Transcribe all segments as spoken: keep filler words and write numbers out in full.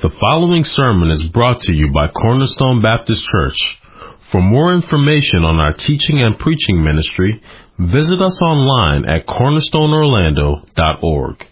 The following sermon is brought to you by Cornerstone Baptist Church. For more information on our teaching and preaching ministry, visit us online at cornerstone orlando dot org.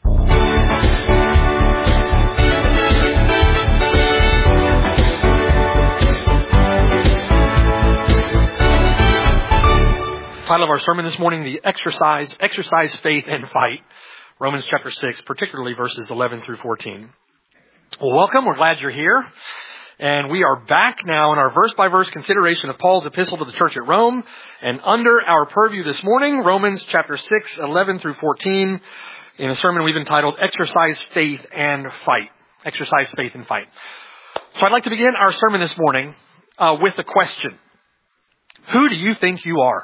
Title of our sermon this morning, the exercise, exercise faith and fight. Romans chapter six, particularly verses eleven through fourteen. Well, welcome. We're glad you're here. And we are back now in our verse-by-verse consideration of Paul's epistle to the church at Rome. And under our purview this morning, Romans chapter six, eleven through fourteen, in a sermon we've entitled Exercise Faith and Fight. Exercise Faith and Fight. So I'd like to begin our sermon this morning uh, with a question. Who do you think you are?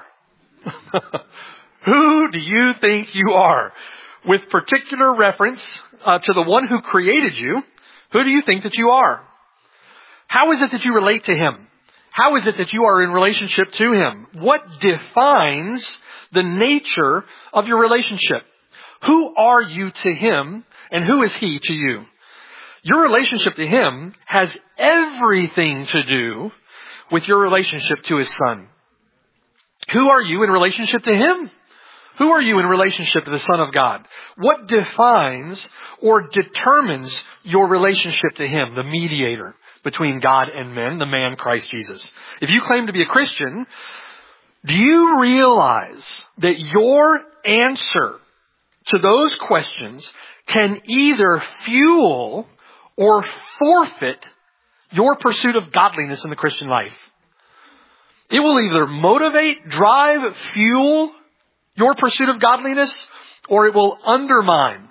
Who do you think you are? With particular reference uh, to the one who created you, who do you think that you are? How is it that you relate to him? How is it that you are in relationship to him? What defines the nature of your relationship? Who are you to him and who is he to you? Your relationship to him has everything to do with your relationship to his son. Who are you in relationship to him? Who are you in relationship to the Son of God? What defines or determines your relationship to him, the mediator between God and men, the man Christ Jesus? If you claim to be a Christian, do you realize that your answer to those questions can either fuel or forfeit your pursuit of godliness in the Christian life? It will either motivate, drive, fuel your pursuit of godliness, or it will undermine,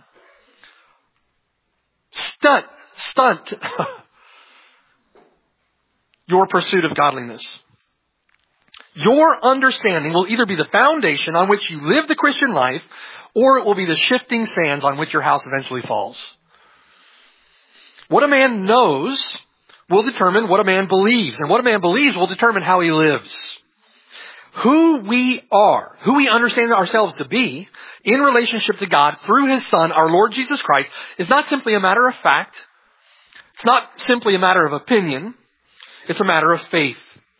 stunt, stunt your pursuit of godliness. Your understanding will either be the foundation on which you live the Christian life, or it will be the shifting sands on which your house eventually falls. What a man knows will determine what a man believes, and what a man believes will determine how he lives. Who we are, who we understand ourselves to be in relationship to God through his Son, our Lord Jesus Christ, is not simply a matter of fact. It's not simply a matter of opinion. It's a matter of faith.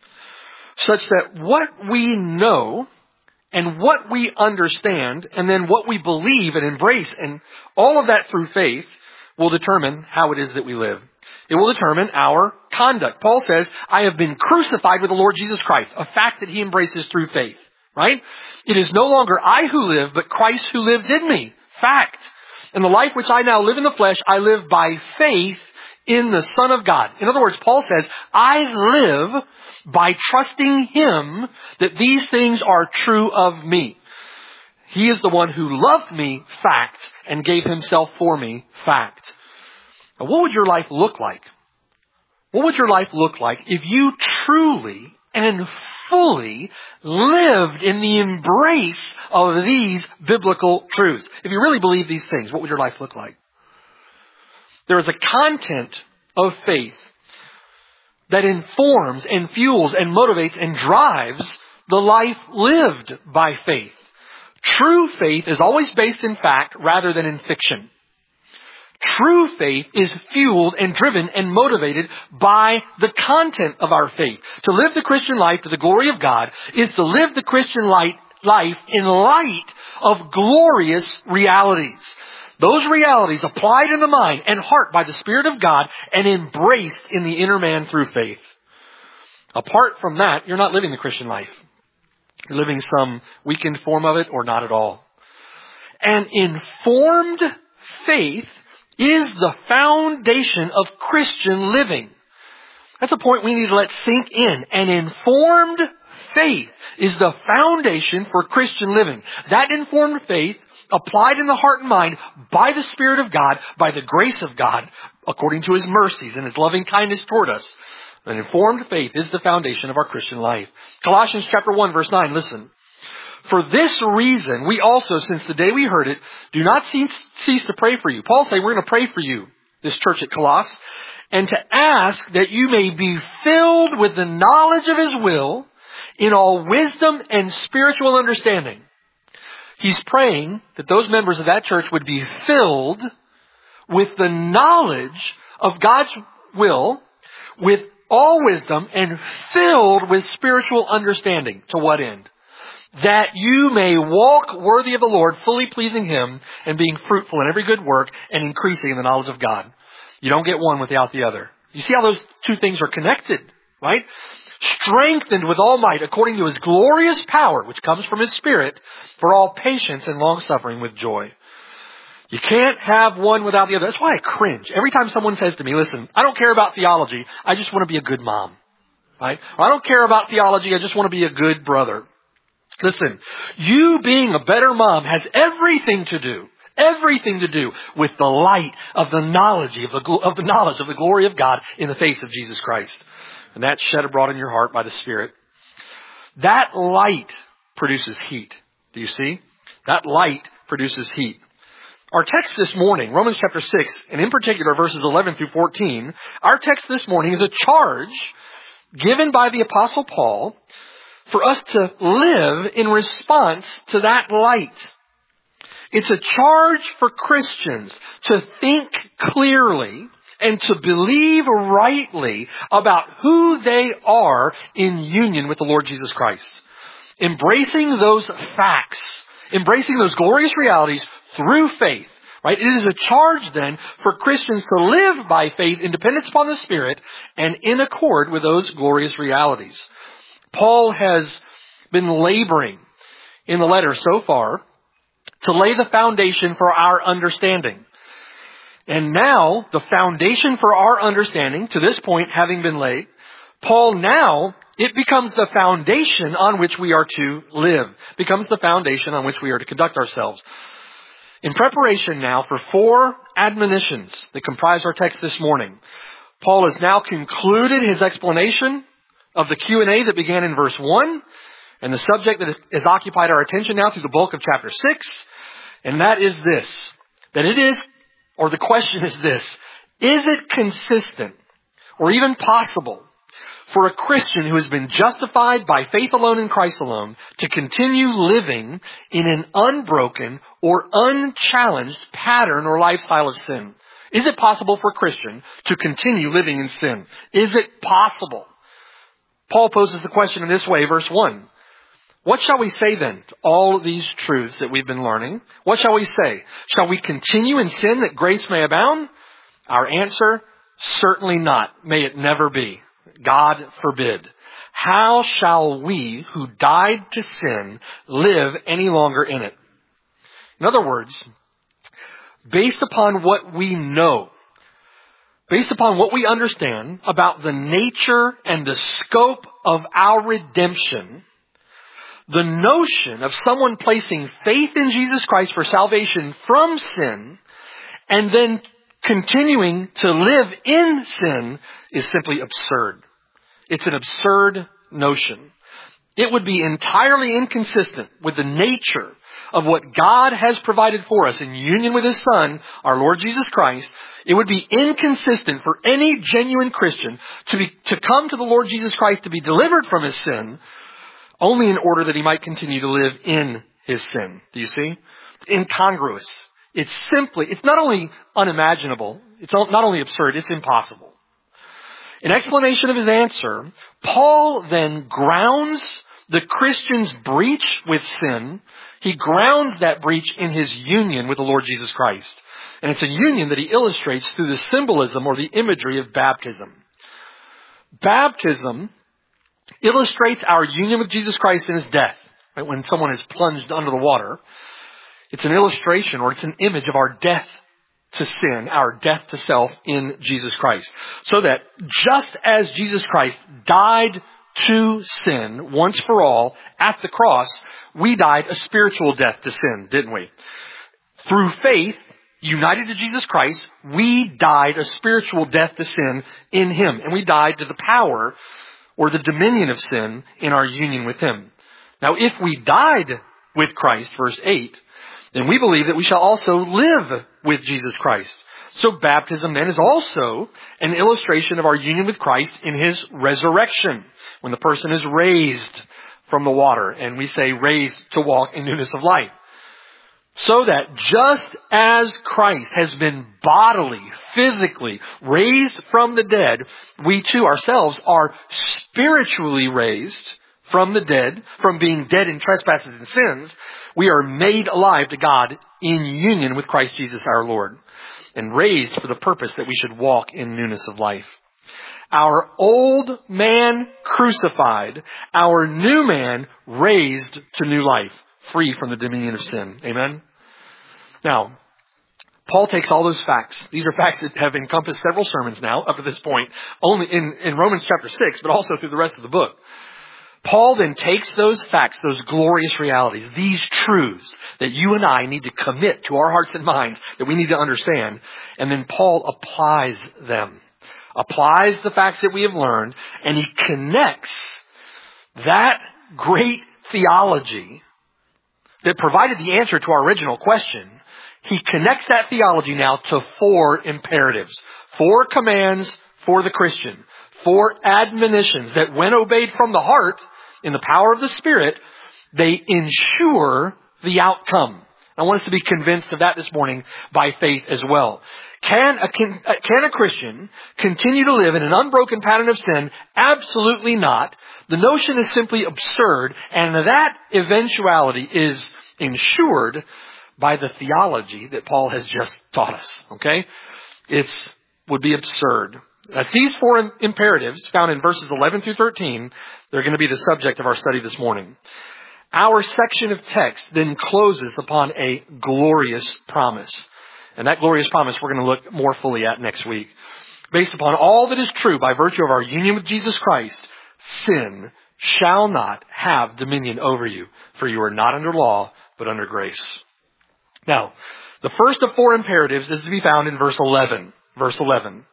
Such that what we know and what we understand and then what we believe and embrace and all of that through faith will determine how it is that we live. It will determine our conduct. Paul says, I have been crucified with the Lord Jesus Christ, a fact that he embraces through faith, right? It is no longer I who live, but Christ who lives in me, fact. And the life which I now live in the flesh, I live by faith in the Son of God. In other words, Paul says, I live by trusting him that these things are true of me. He is the one who loved me, fact, and gave himself for me, fact. Now, what would your life look like? What would your life look like if you truly and fully lived in the embrace of these biblical truths? If you really believe these things, what would your life look like? There is a content of faith that informs and fuels and motivates and drives the life lived by faith. True faith is always based in fact rather than in fiction. True faith is fueled and driven and motivated by the content of our faith. To live the Christian life to the glory of God is to live the Christian life in light of glorious realities. Those realities applied in the mind and heart by the Spirit of God and embraced in the inner man through faith. Apart from that, you're not living the Christian life. You're living some weakened form of it or not at all. An informed faith is the foundation of Christian living. That's a point we need to let sink in. An informed faith is the foundation for Christian living. That informed faith, applied in the heart and mind by the Spirit of God, by the grace of God, according to his mercies and his loving kindness toward us. An informed faith is the foundation of our Christian life. Colossians chapter one, verse nine, listen. For this reason, we also, since the day we heard it, do not cease, cease to pray for you. Paul said, we're going to pray for you, this church at Colossus, and to ask that you may be filled with the knowledge of his will in all wisdom and spiritual understanding. He's praying that those members of that church would be filled with the knowledge of God's will with all wisdom and filled with spiritual understanding. To what end? That you may walk worthy of the Lord, fully pleasing Him and being fruitful in every good work and increasing in the knowledge of God. You don't get one without the other. You see how those two things are connected, right? Strengthened with all might according to His glorious power, which comes from His Spirit, for all patience and long suffering with joy. You can't have one without the other. That's why I cringe. Every time someone says to me, listen, I don't care about theology. I just want to be a good mom. Right? Or I don't care about theology. I just want to be a good brother. Listen, you being a better mom has everything to do, everything to do with the light of the knowledge of the, of the knowledge of the glory of God in the face of Jesus Christ. And that's shed abroad in your heart by the Spirit. That light produces heat. Do you see? That light produces heat. Our text this morning, Romans chapter six, and in particular verses eleven through fourteen, our text this morning is a charge given by the Apostle Paul for us to live in response to that light. It's a charge for Christians to think clearly and to believe rightly about who they are in union with the Lord Jesus Christ. Embracing those facts, embracing those glorious realities through faith, right? It is a charge then for Christians to live by faith in dependence upon the Spirit and in accord with those glorious realities. Paul has been laboring in the letter so far to lay the foundation for our understanding. And now, the foundation for our understanding, to this point having been laid, Paul now, it becomes the foundation on which we are to live, becomes the foundation on which we are to conduct ourselves. In preparation now for four admonitions that comprise our text this morning, Paul has now concluded his explanation of the Q and A that began in verse one, and the subject that has occupied our attention now through the bulk of chapter six, and that is this, that it is, or the question is this, is it consistent or even possible for a Christian who has been justified by faith alone in Christ alone to continue living in an unbroken or unchallenged pattern or lifestyle of sin? Is it possible for a Christian to continue living in sin? Is it possible? Paul poses the question in this way, verse one. What shall we say then to all of these truths that we've been learning? What shall we say? Shall we continue in sin that grace may abound? Our answer, certainly not. May it never be. God forbid. How shall we who died to sin live any longer in it? In other words, based upon what we know, based upon what we understand about the nature and the scope of our redemption, the notion of someone placing faith in Jesus Christ for salvation from sin and then continuing to live in sin is simply absurd. It's an absurd notion. It would be entirely inconsistent with the nature of what God has provided for us in union with His Son, our Lord Jesus Christ. It would be inconsistent for any genuine Christian to be, to come to the Lord Jesus Christ to be delivered from his sin only in order that he might continue to live in his sin. Do you see? Incongruous. It's simply, it's not only unimaginable, it's not only absurd, it's impossible. In explanation of his answer, Paul then grounds the Christian's breach with sin. He grounds that breach in his union with the Lord Jesus Christ. And it's a union that he illustrates through the symbolism or the imagery of baptism. Baptism illustrates our union with Jesus Christ in His death. Right? When someone is plunged under the water, it's an illustration or it's an image of our death to sin, our death to self in Jesus Christ. So that just as Jesus Christ died to sin once for all at the cross, we died a spiritual death to sin, didn't we? Through faith, united to Jesus Christ, we died a spiritual death to sin in Him. And we died to the power or the dominion of sin in our union with Him. Now, if we died with Christ, verse eight, then we believe that we shall also live with Jesus Christ. So baptism then is also an illustration of our union with Christ in His resurrection. When the person is raised from the water, and we say raised to walk in newness of life. So that just as Christ has been bodily, physically raised from the dead, we too ourselves are spiritually raised from the dead, from being dead in trespasses and sins. We are made alive to God in union with Christ Jesus our Lord, and raised for the purpose that we should walk in newness of life. Our old man crucified, our new man raised to new life, free from the dominion of sin. Amen? Now, Paul takes all those facts. These are facts that have encompassed several sermons now up to this point, only in, in Romans chapter six, but also through the rest of the book. Paul then takes those facts, those glorious realities, these truths that you and I need to commit to our hearts and minds, that we need to understand, and then Paul applies them. Applies the facts that we have learned, and he connects that great theology that provided the answer to our original question. He connects that theology now to four imperatives, four commands for the Christian, four admonitions that when obeyed from the heart in the power of the Spirit, they ensure the outcome. I want us to be convinced of that this morning by faith as well. Can a, can a Christian continue to live in an unbroken pattern of sin? Absolutely not. The notion is simply absurd, and that eventuality is ensured by the theology that Paul has just taught us. Okay? It's would be absurd. As these four imperatives found in verses eleven through thirteen, they're going to be the subject of our study this morning. Our section of text then closes upon a glorious promise. And that glorious promise we're going to look more fully at next week. Based upon all that is true by virtue of our union with Jesus Christ, sin shall not have dominion over you, for you are not under law, but under grace. Now, the first of four imperatives is to be found in verse eleven. Verse eleven.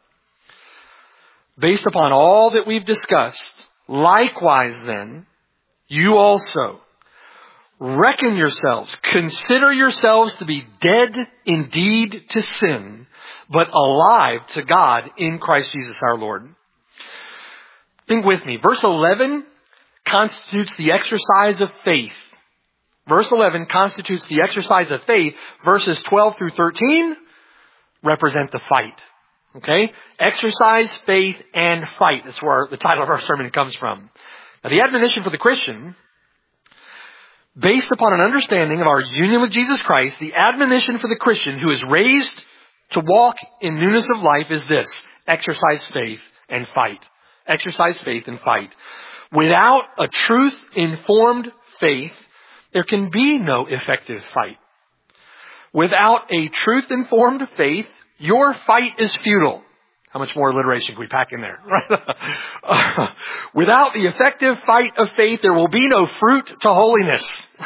Based upon all that we've discussed, likewise then, you also reckon yourselves, consider yourselves to be dead indeed to sin, but alive to God in Christ Jesus our Lord. Think with me. Verse eleven constitutes the exercise of faith. Verse eleven constitutes the exercise of faith. Verses twelve through thirteen represent the fight. Okay? Exercise, faith, and fight. That's where the title of our sermon comes from. Now, the admonition for the Christian, based upon an understanding of our union with Jesus Christ, the admonition for the Christian who is raised to walk in newness of life is this: exercise faith and fight. Exercise faith and fight. Without a truth-informed faith, there can be no effective fight. Without a truth-informed faith, your fight is futile. How much more alliteration can we pack in there? uh, without the effective fight of faith, there will be no fruit to holiness.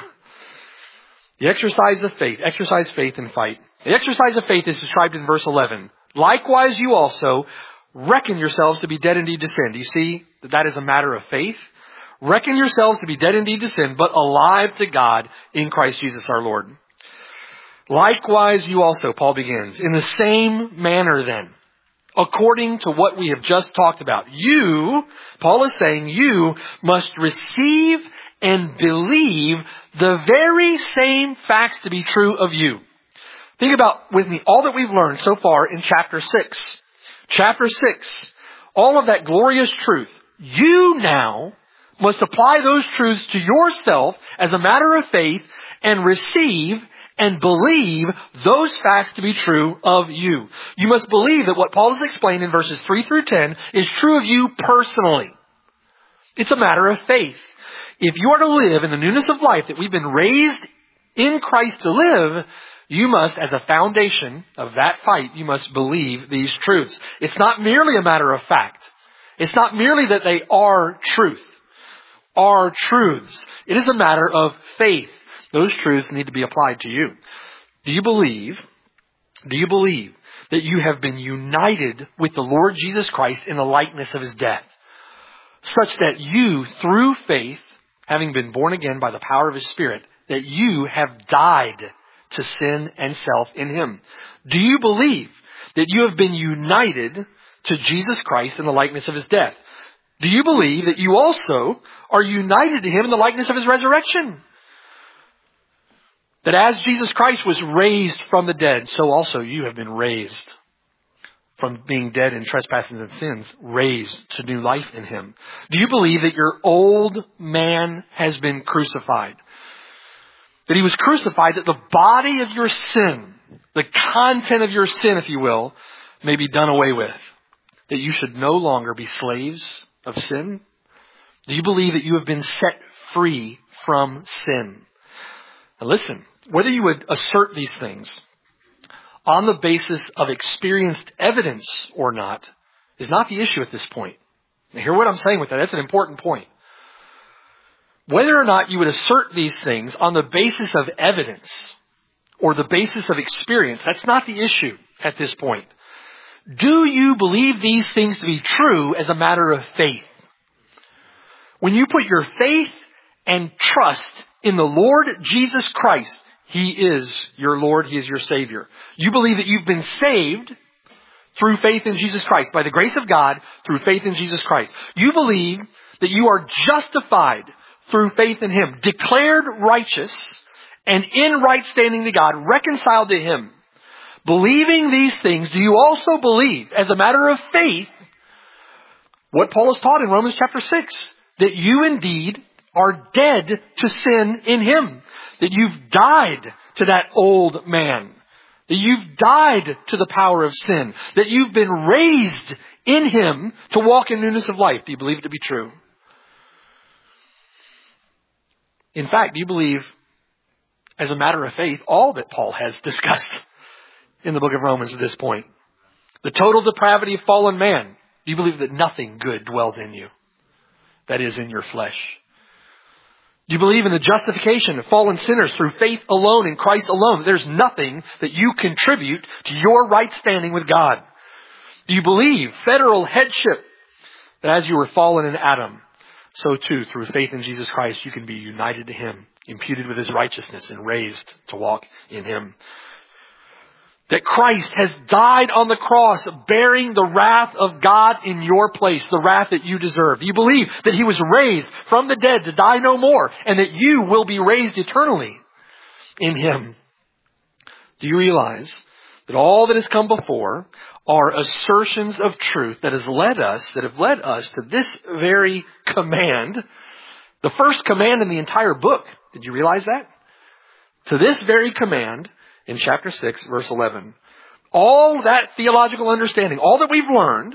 The exercise of faith, exercise faith and fight. The exercise of faith is described in verse eleven. Likewise, you also reckon yourselves to be dead indeed to sin. Do you see that that is a matter of faith? Reckon yourselves to be dead indeed to sin, but alive to God in Christ Jesus our Lord. Likewise, you also, Paul begins, in the same manner then, according to what we have just talked about. You, Paul is saying, you must receive and believe the very same facts to be true of you. Think about with me all that we've learned so far in chapter six. Chapter six, all of that glorious truth. You now must apply those truths to yourself as a matter of faith and receive and believe those facts to be true of you. You must believe that what Paul has explained in verses three through ten is true of you personally. It's a matter of faith. If you are to live in the newness of life that we've been raised in Christ to live, you must, as a foundation of that fight, you must believe these truths. It's not merely a matter of fact. It's not merely that they are truth, are truths. It is a matter of faith. Those truths need to be applied to you. Do you believe, do you believe that you have been united with the Lord Jesus Christ in the likeness of his death, such that you, through faith, having been born again by the power of his Spirit, that you have died to sin and self in him? Do you believe that you have been united to Jesus Christ in the likeness of his death? Do you believe that you also are united to him in the likeness of his resurrection? That as Jesus Christ was raised from the dead, so also you have been raised from being dead in trespasses and sins, raised to new life in Him. Do you believe that your old man has been crucified? That He was crucified, that the body of your sin, the content of your sin, if you will, may be done away with. That you should no longer be slaves of sin? Do you believe that you have been set free from sin? Now listen, whether you would assert these things on the basis of experienced evidence or not is not the issue at this point. Now hear what I'm saying with that. That's an important point. Whether or not you would assert these things on the basis of evidence or the basis of experience, that's not the issue at this point. Do you believe these things to be true as a matter of faith? When you put your faith and trust in the Lord Jesus Christ, He is your Lord, He is your Savior. You believe that you've been saved through faith in Jesus Christ, by the grace of God, through faith in Jesus Christ. You believe that you are justified through faith in Him, declared righteous and in right standing to God, reconciled to Him. Believing these things, do you also believe, as a matter of faith, what Paul has taught in Romans chapter six? That you indeed are dead to sin in Him. That you've died to that old man. That you've died to the power of sin. That you've been raised in Him to walk in newness of life. Do you believe it to be true? In fact, do you believe, as a matter of faith, all that Paul has discussed in the book of Romans at this point? The total depravity of fallen man. Do you believe that nothing good dwells in you? That is, in your flesh. Do you believe in the justification of fallen sinners through faith alone in Christ alone? There's nothing that you contribute to your right standing with God. Do you believe federal headship? That as you were fallen in Adam, so too through faith in Jesus Christ you can be united to Him, imputed with His righteousness and raised to walk in Him. That Christ has died on the cross, bearing the wrath of God in your place, the wrath that you deserve. You believe that He was raised from the dead to die no more, and that you will be raised eternally in Him. Do you realize that all that has come before are assertions of truth that has led us, that have led us to this very command, the first command in the entire book? Did you realize that? To this very command, in chapter six, verse eleven. All that theological understanding, all that we've learned,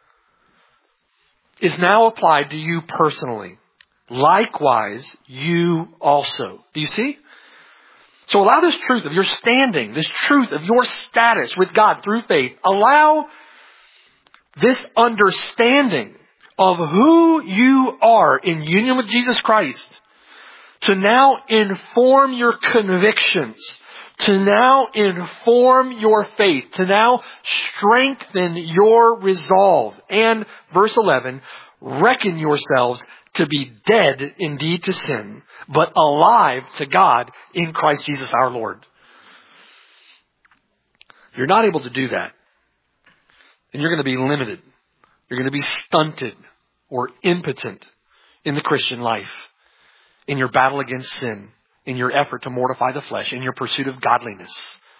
is now applied to you personally. Likewise, you also. Do you see? So allow this truth of your standing, this truth of your status with God through faith, allow this understanding of who you are in union with Jesus Christ to now inform your convictions, to now inform your faith, to now strengthen your resolve. And verse eleven, reckon yourselves to be dead indeed to sin, but alive to God in Christ Jesus our Lord. You're not able to do that. And you're going to be limited. You're going to be stunted or impotent in the Christian life, in your battle against sin, in your effort to mortify the flesh, in your pursuit of godliness.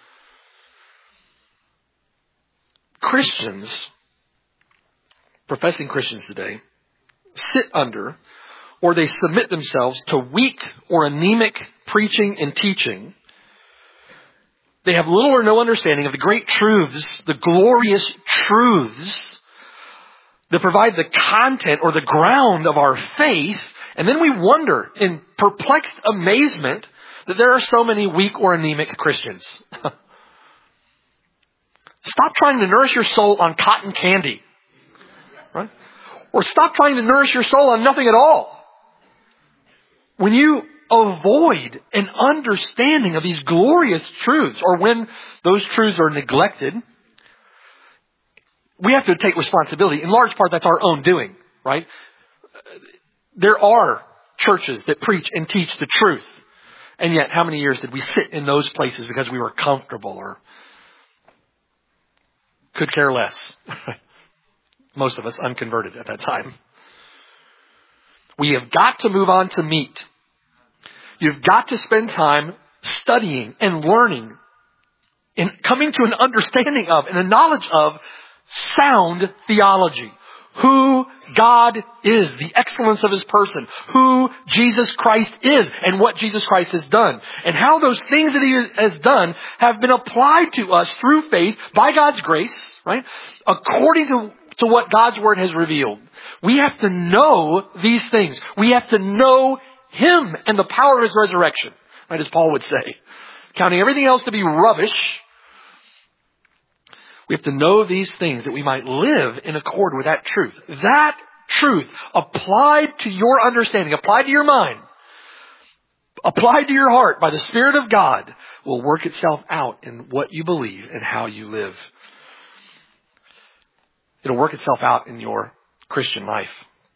Christians, professing Christians today, sit under or they submit themselves to weak or anemic preaching and teaching. They have little or no understanding of the great truths, the glorious truths that provide the content or the ground of our faith. And then we wonder in perplexed amazement that there are so many weak or anemic Christians. Stop trying to nourish your soul on cotton candy. Right? Or stop trying to nourish your soul on nothing at all. When you avoid an understanding of these glorious truths, or when those truths are neglected, we have to take responsibility. In large part, that's our own doing, right? There are churches that preach and teach the truth. And yet, how many years did we sit in those places because we were comfortable or could care less? Most of us unconverted at that time. We have got to move on to meat. You've got to spend time studying and learning and coming to an understanding of and a knowledge of sound theology. Who God is, the excellence of His person, who Jesus Christ is, and what Jesus Christ has done. And how those things that He has done have been applied to us through faith by God's grace, right? According to, to what God's Word has revealed. We have to know these things. We have to know Him and the power of His resurrection, right? As Paul would say. Counting everything else to be rubbish, we have to know these things that we might live in accord with that truth. That truth applied to your understanding, applied to your mind, applied to your heart by the Spirit of God will work itself out in what you believe and how you live. It'll work itself out in your Christian life.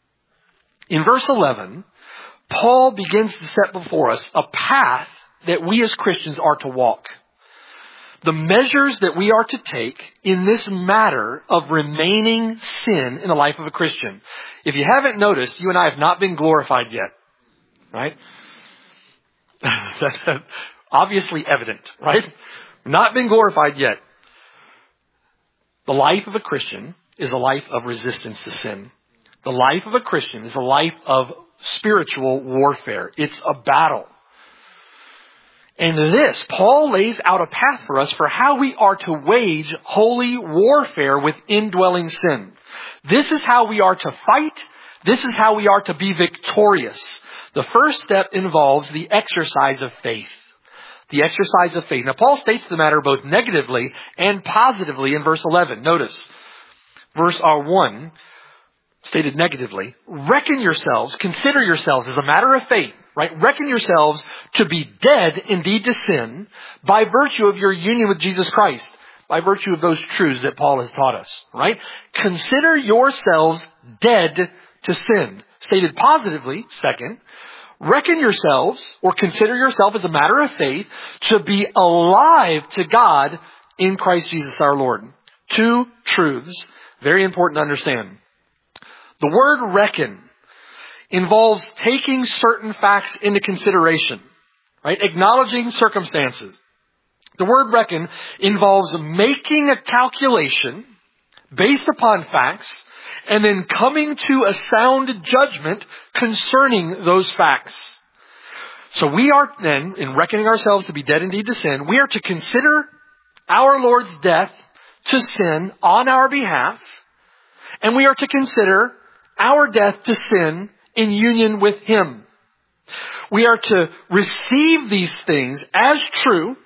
In verse eleven, Paul begins to set before us a path that we as Christians are to walk. The measures that we are to take in this matter of remaining sin in the life of a Christian. If you haven't noticed, you and I have not been glorified yet. Right? That's obviously evident, right? Not been glorified yet. The life of a Christian is a life of resistance to sin. The life of a Christian is a life of spiritual warfare. It's a battle. And this, Paul lays out a path for us for how we are to wage holy warfare with indwelling sin. This is how we are to fight. This is how we are to be victorious. The first step involves the exercise of faith. The exercise of faith. Now, Paul states the matter both negatively and positively in verse eleven. Notice, verse one, stated negatively, reckon yourselves, consider yourselves as a matter of faith. Right? Reckon yourselves to be dead indeed to sin by virtue of your union with Jesus Christ. By virtue of those truths that Paul has taught us. Right? Consider yourselves dead to sin. Stated positively, second, reckon yourselves or consider yourself as a matter of faith to be alive to God in Christ Jesus our Lord. Two truths, very important to understand. The word reckon involves taking certain facts into consideration, right? Acknowledging circumstances. The word reckon involves making a calculation based upon facts and then coming to a sound judgment concerning those facts. So we are then, in reckoning ourselves to be dead indeed to sin, we are to consider our Lord's death to sin on our behalf, and we are to consider our death to sin in union with Him. We are to receive these things as true,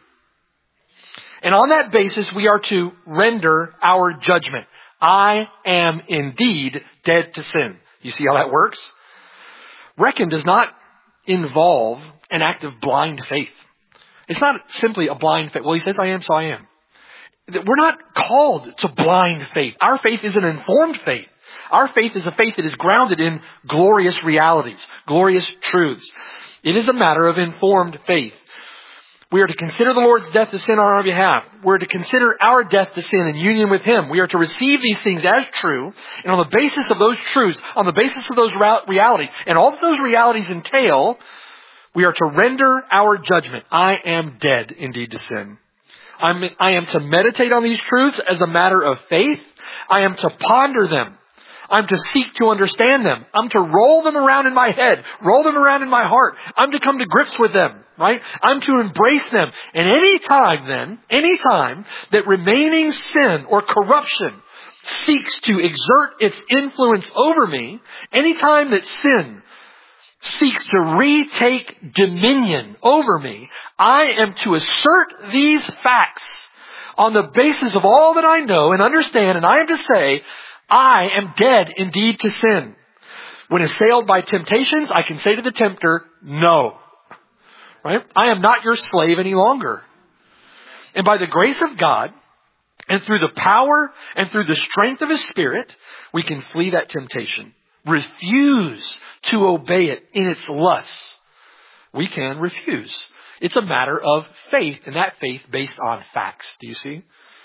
and on that basis we are to render our judgment. I am indeed dead to sin. You see how that works? Reckon does not involve an act of blind faith. It's not simply a blind faith. Well, he says I am, so I am. We're not called to blind faith. Our faith is an informed faith. Our faith is a faith that is grounded in glorious realities, glorious truths. It is a matter of informed faith. We are to consider the Lord's death to sin on our behalf. We're to consider our death to sin in union with Him. We are to receive these things as true. And on the basis of those truths, on the basis of those realities, and all that those realities entail, we are to render our judgment. I am dead indeed to sin. I'm, I am to meditate on these truths as a matter of faith. I am to ponder them. I'm to seek to understand them. I'm to roll them around in my head, roll them around in my heart. I'm to come to grips with them, right? I'm to embrace them. And any time then, any time that remaining sin or corruption seeks to exert its influence over me, any time that sin seeks to retake dominion over me, I am to assert these facts on the basis of all that I know and understand, and I am to say, I am dead indeed to sin. When assailed by temptations, I can say to the tempter, no. Right? I am not your slave any longer. And by the grace of God, and through the power and through the strength of His Spirit, we can flee that temptation. Refuse to obey it in its lusts. We can refuse. It's a matter of faith, and that faith based on facts. Do you see?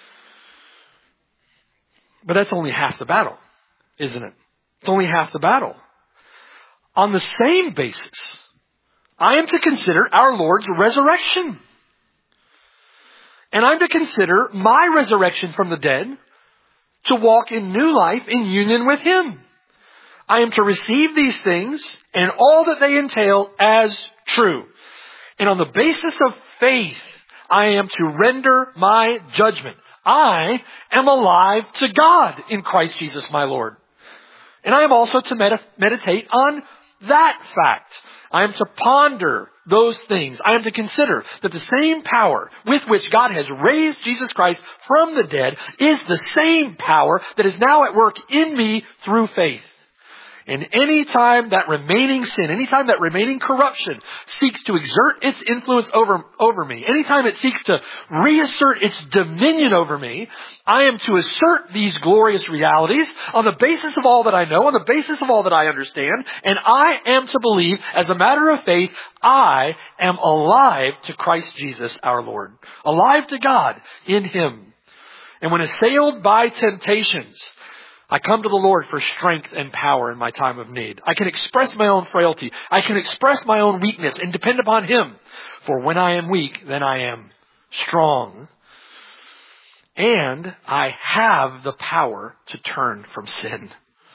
But that's only half the battle, isn't it? It's only half the battle. On the same basis, I am to consider our Lord's resurrection. And I'm to consider my resurrection from the dead to walk in new life in union with Him. I am to receive these things and all that they entail as true. And on the basis of faith, I am to render my judgment. I am alive to God in Christ Jesus my Lord. And I am also to med- meditate on that fact. I am to ponder those things. I am to consider that the same power with which God has raised Jesus Christ from the dead is the same power that is now at work in me through faith. And any time that remaining sin, any time that remaining corruption seeks to exert its influence over, over me, any time it seeks to reassert its dominion over me, I am to assert these glorious realities on the basis of all that I know, on the basis of all that I understand, and I am to believe, as a matter of faith, I am alive to Christ Jesus our Lord. Alive to God in Him. And when assailed by temptations, I come to the Lord for strength and power in my time of need. I can express my own frailty. I can express my own weakness and depend upon Him. For when I am weak, then I am strong. And I have the power to turn from sin.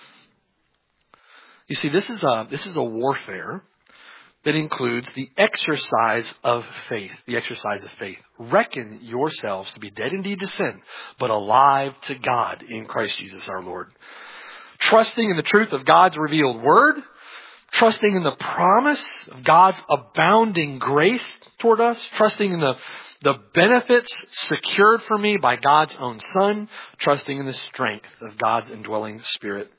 You see, this is a, this is a warfare that includes the exercise of faith. The exercise of faith. Reckon yourselves to be dead indeed to sin, but alive to God in Christ Jesus our Lord. Trusting in the truth of God's revealed word. Trusting in the promise of God's abounding grace toward us. Trusting in the, the benefits secured for me by God's own Son. Trusting in the strength of God's indwelling Spirit.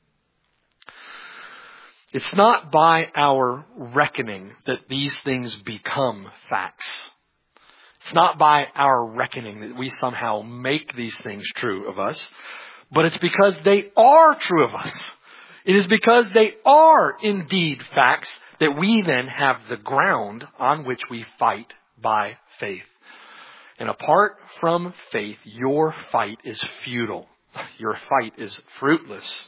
It's not by our reckoning that these things become facts. It's not by our reckoning that we somehow make these things true of us, but it's because they are true of us. It is because they are indeed facts that we then have the ground on which we fight by faith. And apart from faith, your fight is futile. Your fight is fruitless.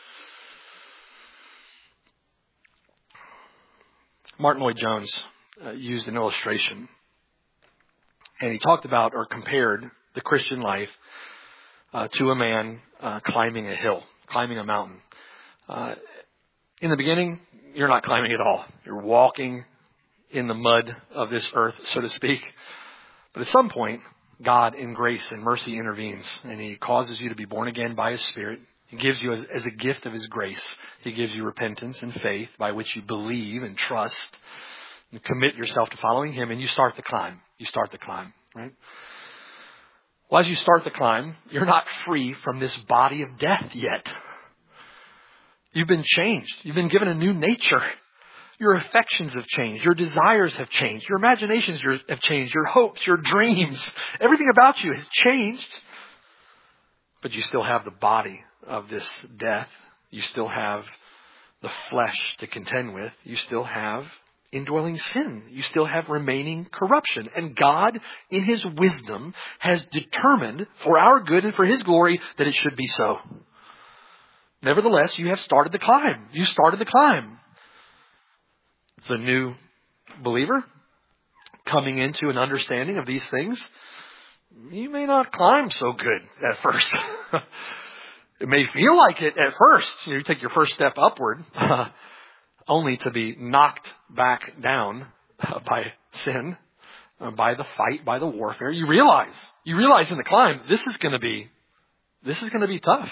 Martin Lloyd-Jones uh, used an illustration, and he talked about or compared the Christian life uh, to a man uh, climbing a hill, climbing a mountain. Uh, in the beginning, you're not climbing at all. You're walking in the mud of this earth, so to speak. But at some point, God in grace and mercy intervenes, and He causes you to be born again by His Spirit. He gives you as, as a gift of His grace. He gives you repentance and faith by which you believe and trust and commit yourself to following Him, and you start the climb. You start the climb, right? Well, as you start the climb, you're not free from this body of death yet. You've been changed. You've been given a new nature. Your affections have changed. Your desires have changed. Your imaginations have changed. Your hopes, your dreams, everything about you has changed. But you still have the body of this death. You still have the flesh to contend with. You still have indwelling sin. You still have remaining corruption. And God, in His wisdom, has determined for our good and for His glory that it should be so. Nevertheless, you have started the climb. You started the climb. As a new believer coming into an understanding of these things, you may not climb so good at first. It may feel like it at first. You know, you take your first step upward, uh, only to be knocked back down uh, by sin, uh, by the fight, by the warfare. You realize, you realize in the climb, this is going to be, this is going to be tough.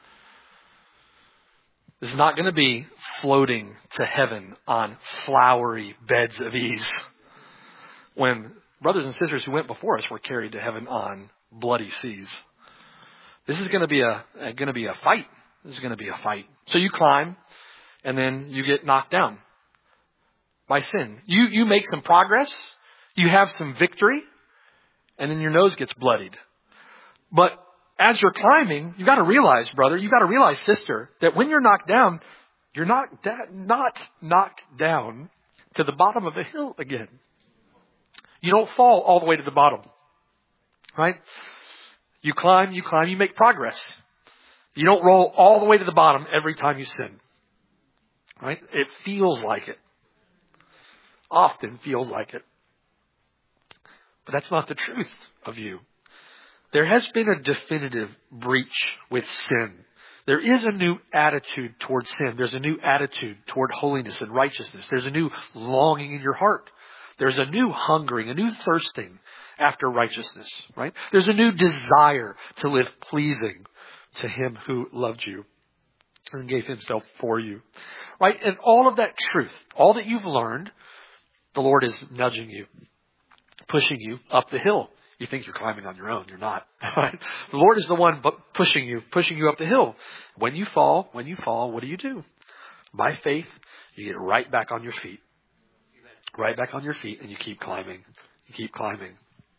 This is not going to be floating to heaven on flowery beds of ease. When brothers and sisters who went before us were carried to heaven on bloody seas. This is going to be a, a going to be a fight. This is going to be a fight. So you climb, and then you get knocked down by sin. You you make some progress. You have some victory, and then your nose gets bloodied. But as you're climbing, you got to realize, brother, you got to realize, sister, that when you're knocked down, you're not da- not knocked down to the bottom of a hill again. You don't fall all the way to the bottom, right? You climb, you climb, you make progress. You don't roll all the way to the bottom every time you sin, right? It feels like it. Often feels like it. But that's not the truth. of you. There has been a definitive breach with sin. There is a new attitude toward sin. There's a new attitude toward holiness and righteousness. There's a new longing in your heart. There's a new hungering, a new thirsting after righteousness, right? There's a new desire to live pleasing to Him who loved you and gave Himself for you, right? And all of that truth, all that you've learned, the Lord is nudging you, pushing you up the hill. You think you're climbing on your own. You're not. Right? The Lord is the one pushing you, pushing you up the hill. When you fall, when you fall, what do you do? By faith, you get right back on your feet. Right back on your feet, and you keep climbing. You keep climbing.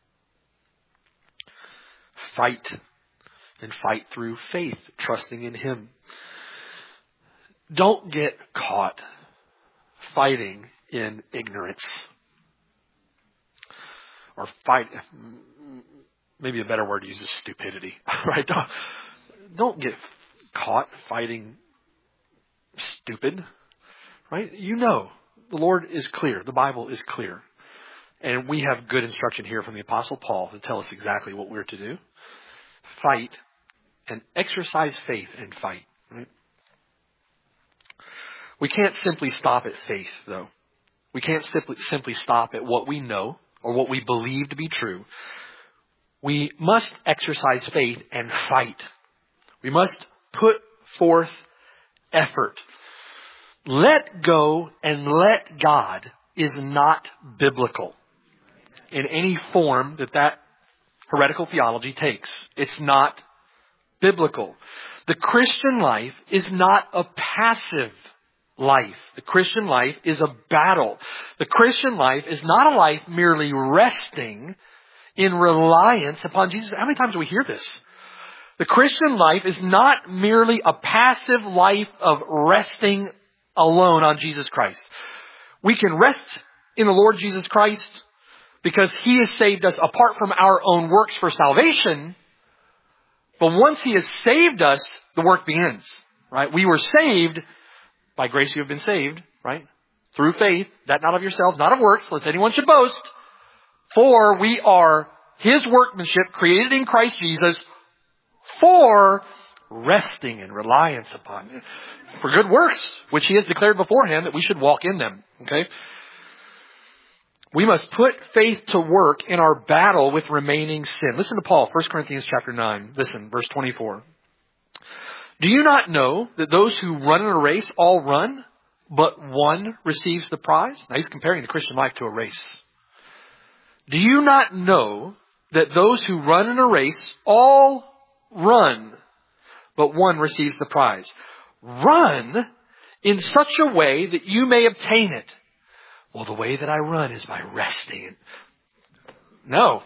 Fight, and fight through faith, trusting in Him. Don't get caught fighting in ignorance. Or fight, maybe a better word to use is stupidity, right? Don't, don't get caught fighting stupid, right? You know, the Lord is clear. The Bible is clear. And we have good instruction here from the Apostle Paul to tell us exactly what we're to do. Fight and exercise faith and fight, right? We can't simply stop at faith, though. We can't simply, simply stop at what we know or what we believe to be true. We must exercise faith and fight. We must put forth effort. Let go and let God is not biblical in any form that that heretical theology takes. It's not biblical. The Christian life is not a passive life. The Christian life is a battle. The Christian life is not a life merely resting in reliance upon Jesus. How many times do we hear this? The Christian life is not merely a passive life of resting alone on Jesus Christ. We can rest in the Lord Jesus Christ because He has saved us apart from our own works for salvation. But once He has saved us, the work begins, right? We were saved by grace you have been saved, right? Through faith, that not of yourselves, not of works, lest anyone should boast. For we are His workmanship, created in Christ Jesus, for resting and reliance upon Him. For good works, which He has declared beforehand that we should walk in them. Okay? We must put faith to work in our battle with remaining sin. Listen to Paul, First Corinthians chapter nine. Listen, verse twenty-four. Do you not know that those who run in a race all run, but one receives the prize? Now he's comparing the Christian life to a race. Do you not know that those who run in a race all run, but one receives the prize? Run in such a way that you may obtain it. Well, the way that I run is by resting. No.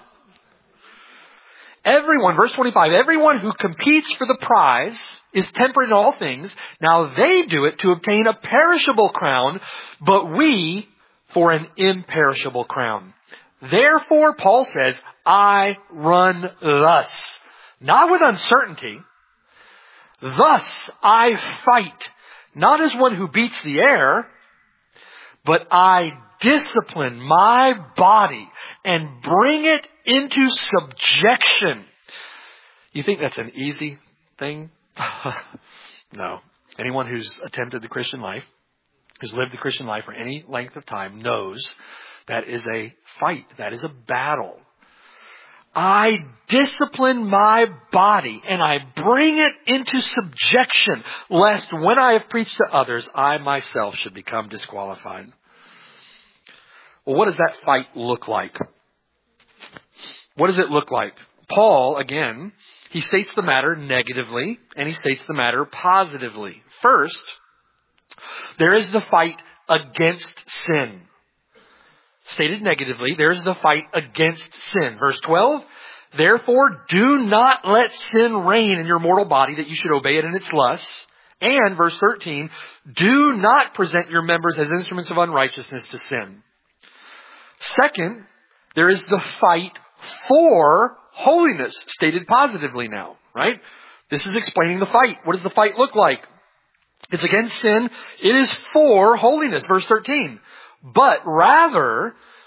Everyone, verse twenty-five, everyone who competes for the prize is temperate in all things. Now they do it to obtain a perishable crown, but we for an imperishable crown. Therefore, Paul says, I run thus, not with uncertainty. Thus I fight, not as one who beats the air, but I discipline my body and bring it into subjection. You think that's an easy thing? No. Anyone who's attempted the Christian life, who's lived the Christian life for any length of time, knows that is a fight. That is a battle. I discipline my body and I bring it into subjection, lest when I have preached to others, I myself should become disqualified. Well, what does that fight look like? What does it look like? Paul, again, he states the matter negatively and he states the matter positively. First, there is the fight against sin. Stated negatively, there's the fight against sin. Verse twelve, therefore do not let sin reign in your mortal body that you should obey it in its lusts. And verse thirteen, do not present your members as instruments of unrighteousness to sin. Second, there is the fight for holiness, stated positively now, right? This is explaining the fight. What does the fight look like? It's against sin. It is for holiness. Verse thirteen. But rather,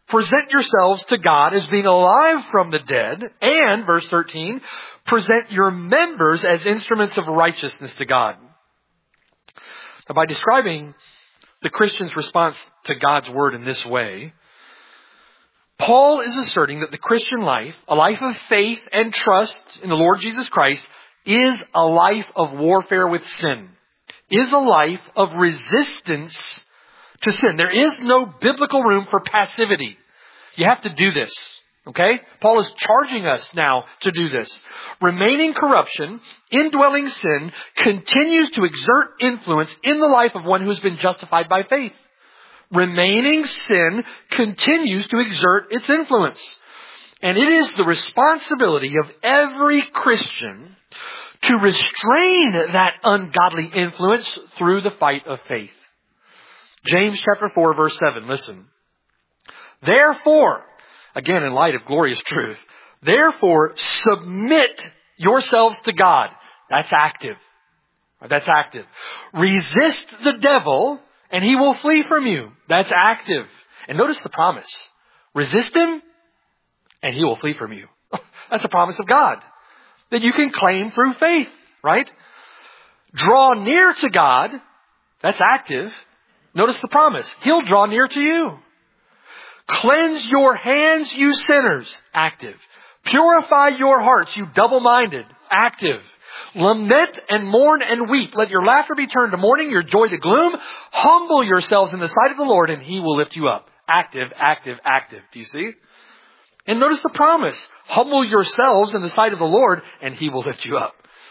present yourselves to God as being alive from the dead, and, verse thirteen, present your members as instruments of righteousness to God. Now, by describing the Christian's response to God's word in this way, Paul is asserting that the Christian life, a life of faith and trust in the Lord Jesus Christ, is a life of warfare with sin, is a life of resistance to sin. There is no biblical room for passivity. You have to do this. Okay? Paul is charging us now to do this. Remaining corruption, indwelling sin, continues to exert influence in the life of one who has been justified by faith. Remaining sin continues to exert its influence. And it is the responsibility of every Christian to restrain that ungodly influence through the fight of faith. James chapter four, verse seven, listen. Therefore, again in light of glorious truth, therefore submit yourselves to God. That's active. That's active. Resist the devil and he will flee from you. That's active. And notice the promise. Resist him and he will flee from you. That's a promise of God that you can claim through faith, right? Draw near to God. That's active. Notice the promise. He'll draw near to you. Cleanse your hands, you sinners. Active. Purify your hearts, you double-minded. Active. Lament and mourn and weep. Let your laughter be turned to mourning, your joy to gloom. Humble yourselves in the sight of the Lord and he will lift you up. Active, active, active. Do you see? And notice the promise. Humble yourselves in the sight of the Lord and he will lift you up.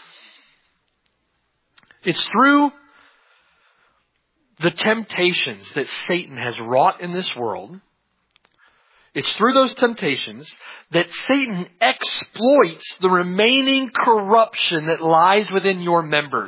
It's through the temptations that Satan has wrought in this world. It's through those temptations that Satan exploits the remaining corruption that lies within your members.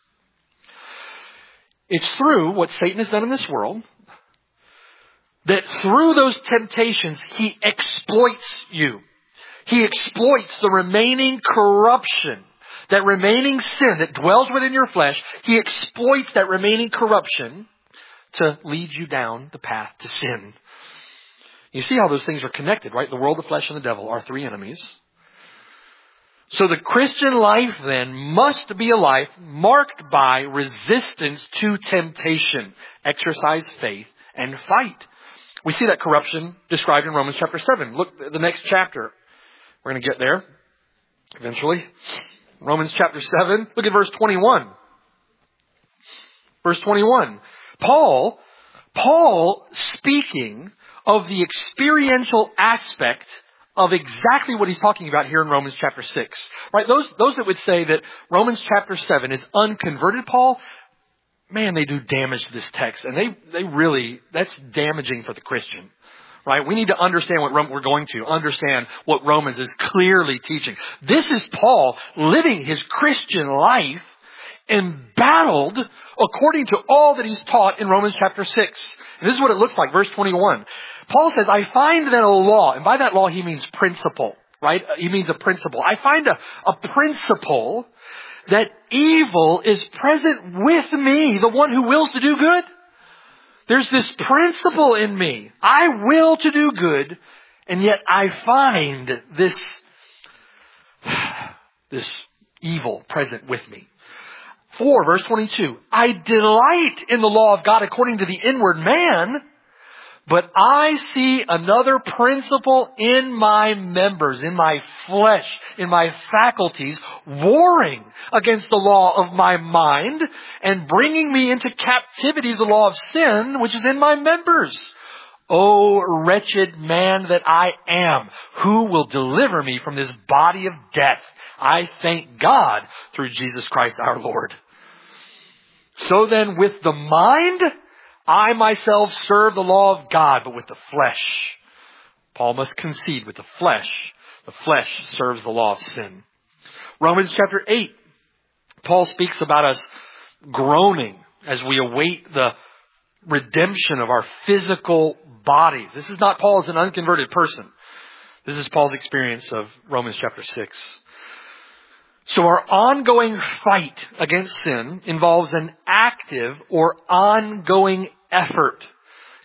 It's through what Satan has done in this world that through those temptations he exploits you. He exploits the remaining corruption, that remaining sin that dwells within your flesh. He exploits that remaining corruption to lead you down the path to sin. You see how those things are connected, right? The world, the flesh, and the devil are three enemies. So the Christian life then must be a life marked by resistance to temptation, exercise faith, and fight. We see that corruption described in Romans chapter seven. Look at the next chapter. We're going to get there eventually. Romans chapter seven. Look at verse twenty-one. Verse twenty-one. Paul, Paul speaking of the experiential aspect of exactly what he's talking about here in Romans chapter six. Right? Those, those that would say that Romans chapter seven is unconverted Paul, man, they do damage to this text. And they, they really, that's damaging for the Christian. Right? We need to understand what Rome, we're going to understand what Romans is clearly teaching. This is Paul living his Christian life embattled according to all that he's taught in Romans chapter six. And this is what it looks like, verse twenty-one. Paul says, I find that a law, and by that law he means principle, right? He means a principle. I find a, a principle that evil is present with me, the one who wills to do good. There's this principle in me. I will to do good, and yet I find this, this evil present with me. four, verse twenty-two. I delight in the law of God according to the inward man, but I see another principle in my members, in my flesh, in my faculties, warring against the law of my mind and bringing me into captivity the law of sin, which is in my members. O wretched man that I am, who will deliver me from this body of death? I thank God through Jesus Christ our Lord. So then with the mind, I myself serve the law of God, but with the flesh, Paul must concede with the flesh, the flesh serves the law of sin. Romans chapter eight, Paul speaks about us groaning as we await the redemption of our physical bodies. This is not Paul as an unconverted person. This is Paul's experience of Romans chapter six. So our ongoing fight against sin involves an active or ongoing effort.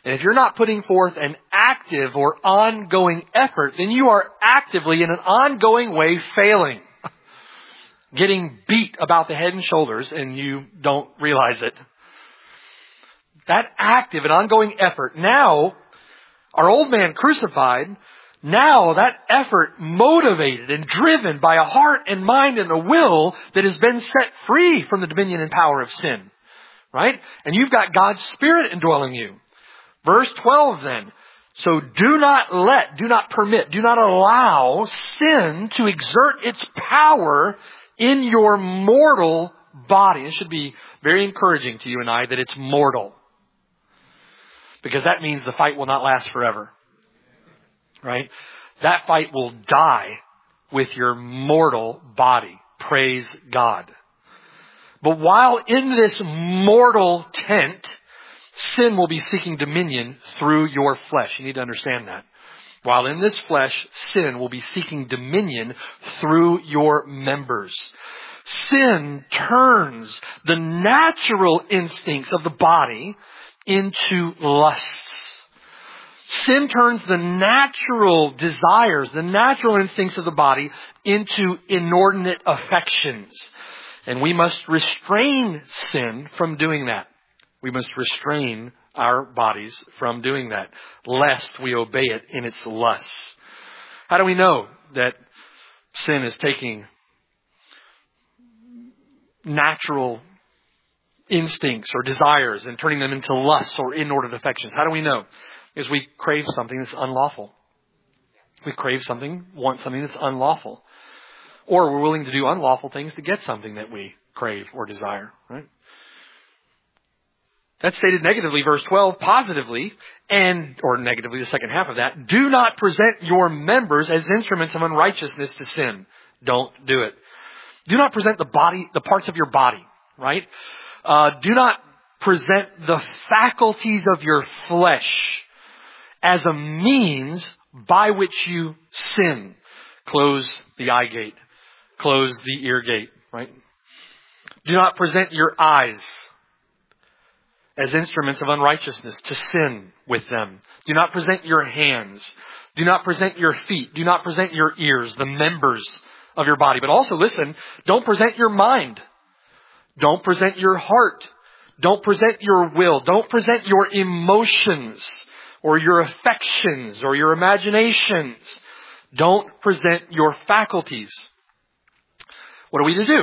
And if you're not putting forth an active or ongoing effort, then you are actively in an ongoing way failing. Getting beat about the head and shoulders and you don't realize it. That active and ongoing effort. Now, our old man crucified, now that effort motivated and driven by a heart and mind and a will that has been set free from the dominion and power of sin. Right? And you've got God's Spirit indwelling you. Verse twelve then. So do not let, do not permit, do not allow sin to exert its power in your mortal body. It should be very encouraging to you and I that it's mortal. Because that means the fight will not last forever. Right? That fight will die with your mortal body. Praise God. But while in this mortal tent, sin will be seeking dominion through your flesh. You need to understand that. While in this flesh, sin will be seeking dominion through your members. Sin turns the natural instincts of the body into lusts. Sin turns the natural desires, the natural instincts of the body into inordinate affections. And we must restrain sin from doing that. We must restrain our bodies from doing that, lest we obey it in its lusts. How do we know that sin is taking natural instincts or desires and turning them into lusts or inordinate affections? How do we know? Because we crave something that's unlawful. We crave something, want something that's unlawful. Or we're willing to do unlawful things to get something that we crave or desire, right? That's stated negatively, verse twelve, positively, and, or negatively, the second half of that. Do not present your members as instruments of unrighteousness to sin. Don't do it. Do not present the body, the parts of your body, right? Uh, do not present the faculties of your flesh as a means by which you sin. Close the eye gate. Close the ear gate, right? Do not present your eyes as instruments of unrighteousness to sin with them. Do not present your hands. Do not present your feet. Do not present your ears, the members of your body. But also, listen, don't present your mind. Don't present your heart. Don't present your will. Don't present your emotions or your affections or your imaginations. Don't present your faculties. What are we to do?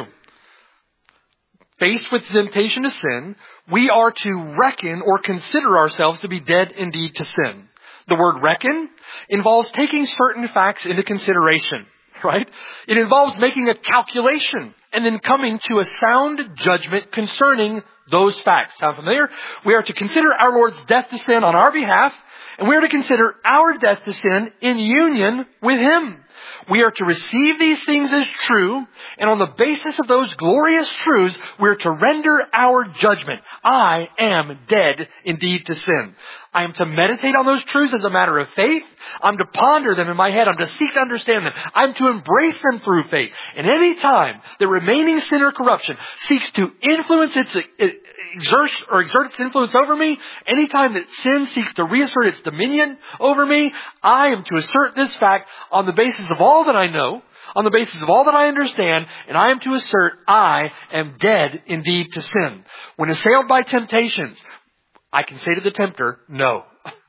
Faced with temptation to sin, we are to reckon or consider ourselves to be dead indeed to sin. The word reckon involves taking certain facts into consideration, right? It involves making a calculation and then coming to a sound judgment concerning those facts. Sound familiar? We are to consider our Lord's death to sin on our behalf, and we are to consider our death to sin in union with Him. We are to receive these things as true, and on the basis of those glorious truths, we are to render our judgment. I am dead indeed to sin. I am to meditate on those truths as a matter of faith. I'm to ponder them in my head. I'm to seek to understand them. I'm to embrace them through faith. And any time the remaining sin or corruption seeks to influence its, it exert or exert its influence over me, any time that sin seeks to reassert its dominion over me, I am to assert this fact on the basis of all that I know, on the basis of all that I understand, and I am to assert I am dead indeed to sin. When assailed by temptations, I can say to the tempter, no,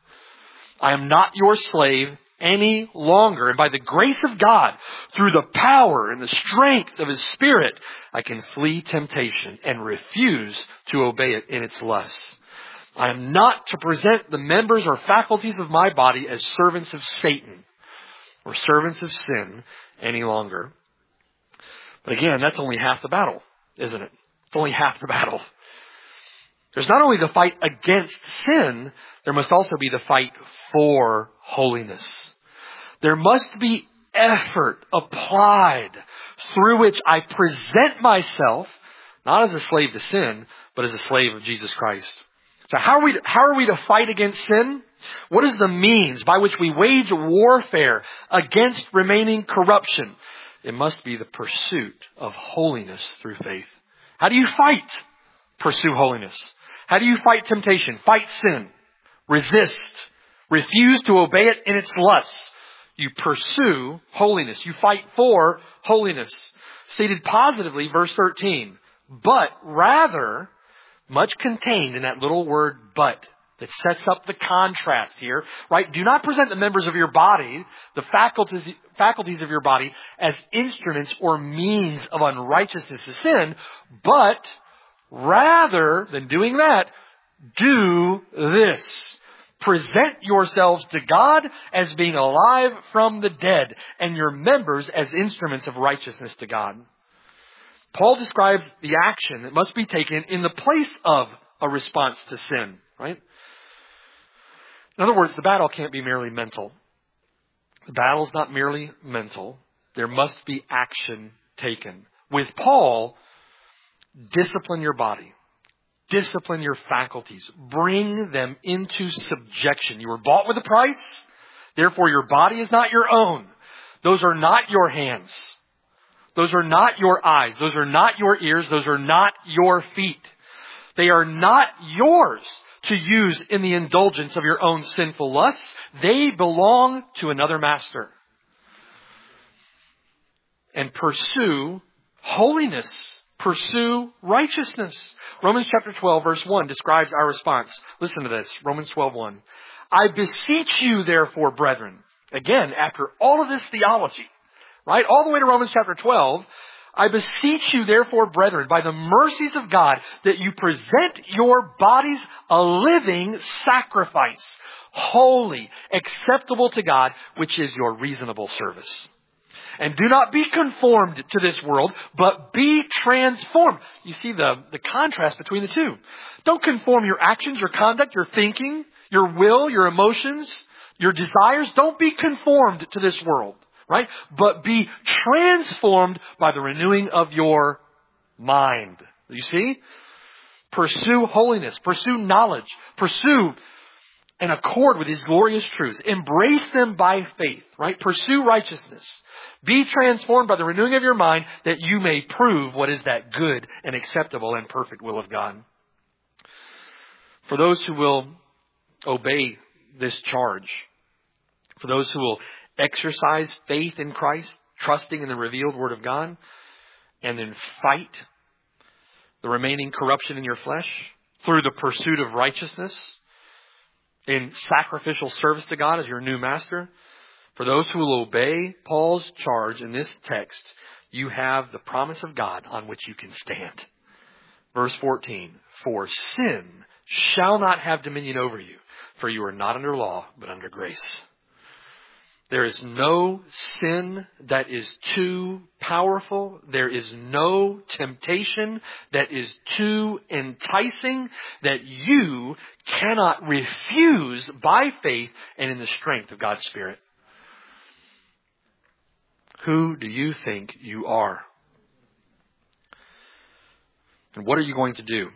I am not your slave any longer. And by the grace of God, through the power and the strength of His Spirit, I can flee temptation and refuse to obey it in its lusts. I am not to present the members or faculties of my body as servants of Satan or servants of sin any longer. But again, that's only half the battle, isn't it? It's only half the battle. There's not only the fight against sin, there must also be the fight for holiness. There must be effort applied through which I present myself, not as a slave to sin, but as a slave of Jesus Christ. So how are we to, how are we to fight against sin? What is the means by which we wage warfare against remaining corruption? It must be the pursuit of holiness through faith. How do you fight? Pursue holiness. How do you fight temptation? Fight sin. resist, refuse to obey it in its lusts. You pursue holiness. You fight for holiness. Stated positively, verse thirteen. But rather, much contained in that little word but, that sets up the contrast here, right? Do not present the members of your body, the faculties, faculties of your body, as instruments or means of unrighteousness to sin, but rather than doing that, do this. Present yourselves to God as being alive from the dead, and your members as instruments of righteousness to God. Paul describes the action that must be taken in the place of a response to sin, right? In other words, the battle can't be merely mental. The battle is not merely mental. There must be action taken. With Paul, discipline your body. Discipline your faculties. Bring them into subjection. You were bought with a price. Therefore, your body is not your own. Those are not your hands. Those are not your eyes. Those are not your ears. Those are not your feet. They are not yours to use in the indulgence of your own sinful lusts. They belong to another master. And pursue holiness. Pursue righteousness. Romans chapter twelve verse one describes our response. Listen to this. Romans twelve one. I beseech you therefore, brethren. Again, after all of this theology, right? All the way to Romans chapter twelve. I beseech you therefore, brethren, by the mercies of God, that you present your bodies a living sacrifice, holy, acceptable to God, which is your reasonable service. And do not be conformed to this world, but be transformed. You see the, the contrast between the two. Don't conform your actions, your conduct, your thinking, your will, your emotions, your desires. Don't be conformed to this world, right? But be transformed by the renewing of your mind. You see? Pursue holiness. Pursue knowledge. Pursue in accord with His glorious truths. Embrace them by faith, right? Pursue righteousness. Be transformed by the renewing of your mind, that you may prove what is that good and acceptable and perfect will of God. For those who will obey this charge, for those who will exercise faith in Christ, trusting in the revealed Word of God, and then fight the remaining corruption in your flesh through the pursuit of righteousness, in sacrificial service to God as your new master. For those who will obey Paul's charge in this text, you have the promise of God on which you can stand. Verse fourteen, for sin shall not have dominion over you, for you are not under law, but under grace. There is no sin that is too powerful. There is no temptation that is too enticing that you cannot refuse by faith and in the strength of God's Spirit. Who do you think you are? And what are you going to do?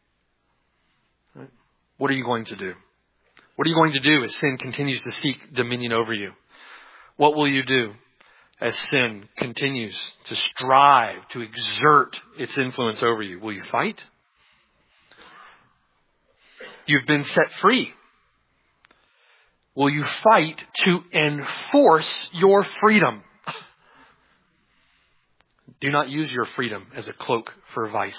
What are you going to do? What are you going to do as sin continues to seek dominion over you? What will you do as sin continues to strive to exert its influence over you? Will you fight? You've been set free. Will you fight to enforce your freedom? Do not use your freedom as a cloak for vice.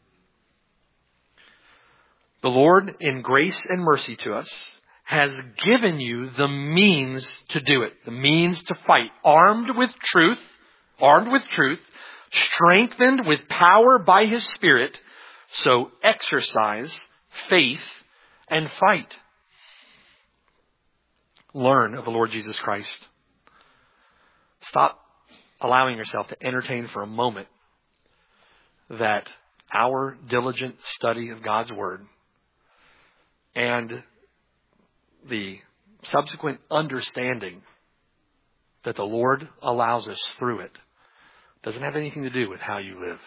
The Lord, in grace and mercy to us, has given you the means to do it. The means to fight. Armed with truth. Armed with truth. Strengthened with power by His Spirit. So exercise faith and fight. Learn of the Lord Jesus Christ. Stop allowing yourself to entertain for a moment that our diligent study of God's Word and the subsequent understanding that the Lord allows us through it doesn't have anything to do with how you live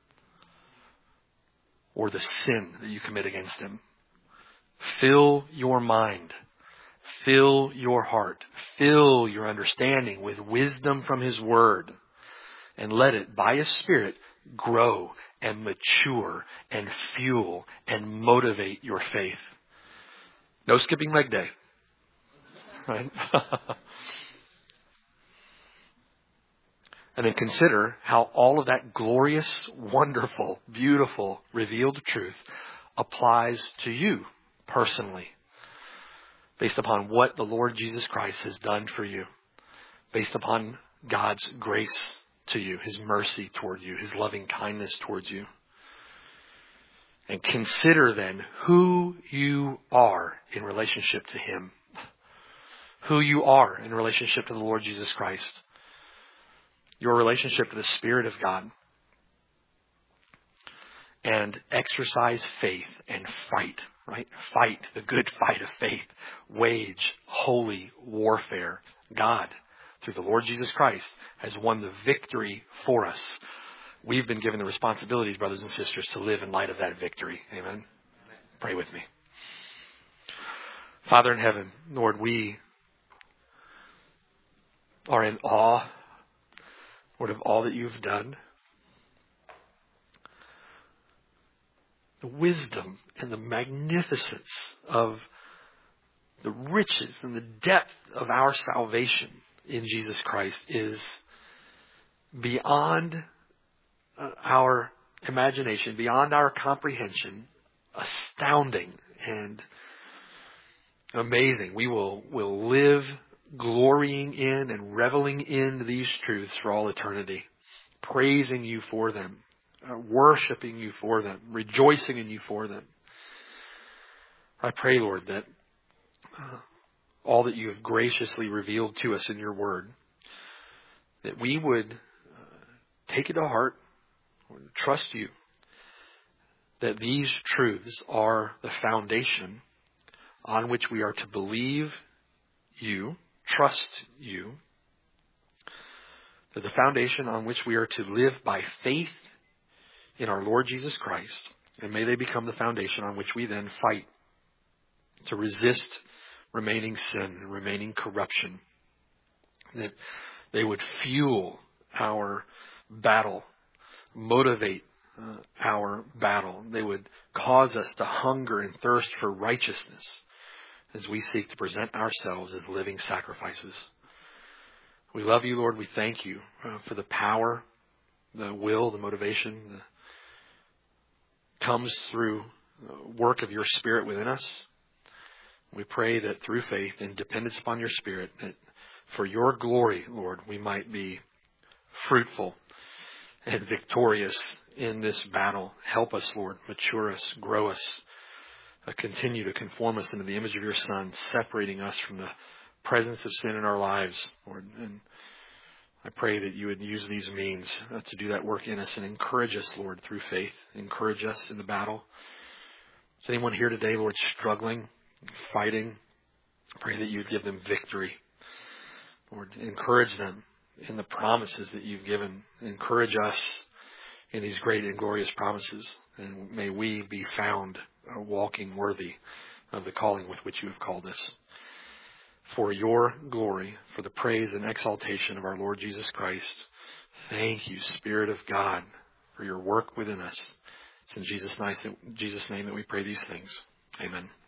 or the sin that you commit against Him. Fill your mind, fill your heart, fill your understanding with wisdom from His Word, and let it, by His Spirit, grow and mature and fuel and motivate your faith. No skipping leg day. Right? And then consider how all of that glorious, wonderful, beautiful, revealed truth applies to you personally, based upon what the Lord Jesus Christ has done for you, based upon God's grace to you, His mercy toward you, His loving kindness towards you. And consider then who you are in relationship to Him, who you are in relationship to the Lord Jesus Christ, your relationship to the Spirit of God, and exercise faith and fight, right? Fight the good fight of faith. Wage holy warfare. God, through the Lord Jesus Christ, has won the victory for us. We've been given the responsibilities, brothers and sisters, to live in light of that victory. Amen? Pray with me. Father in heaven, Lord, we are in awe, Lord, of all that you've done. The wisdom and the magnificence of the riches and the depth of our salvation in Jesus Christ is beyond uh, our imagination, beyond our comprehension, astounding and amazing. We will, will live glorying in and reveling in these truths for all eternity, praising you for them, uh, worshiping you for them, rejoicing in you for them. I pray, Lord, that uh, all that you have graciously revealed to us in your word, that we would uh, take it to heart, trust you, that these truths are the foundation on which we are to believe you, trust you, that the foundation on which we are to live by faith in our Lord Jesus Christ, and may they become the foundation on which we then fight to resist remaining sin and remaining corruption, that they would fuel our battle, motivate uh, our battle. They would cause us to hunger and thirst for righteousness as we seek to present ourselves as living sacrifices. We love you, Lord. We thank you uh, for the power, the will, the motivation that comes through the work of your Spirit within us. We pray that through faith and dependence upon your Spirit, that for your glory, Lord, we might be fruitful and victorious in this battle. Help us, Lord. Mature us, grow us. Uh, continue to conform us into the image of your Son, separating us from the presence of sin in our lives, Lord. And I pray that you would use these means uh, to do that work in us and encourage us, Lord, through faith. Encourage us in the battle. Is anyone here today, Lord, struggling, fighting? I pray that you would give them victory. Lord, encourage them in the promises that you've given. Encourage us in these great and glorious promises. And may we be found uh, walking worthy of the calling with which you have called us. For your glory, for the praise and exaltation of our Lord Jesus Christ. Thank you, Spirit of God, for your work within us. It's in Jesus' name that we pray these things. Amen.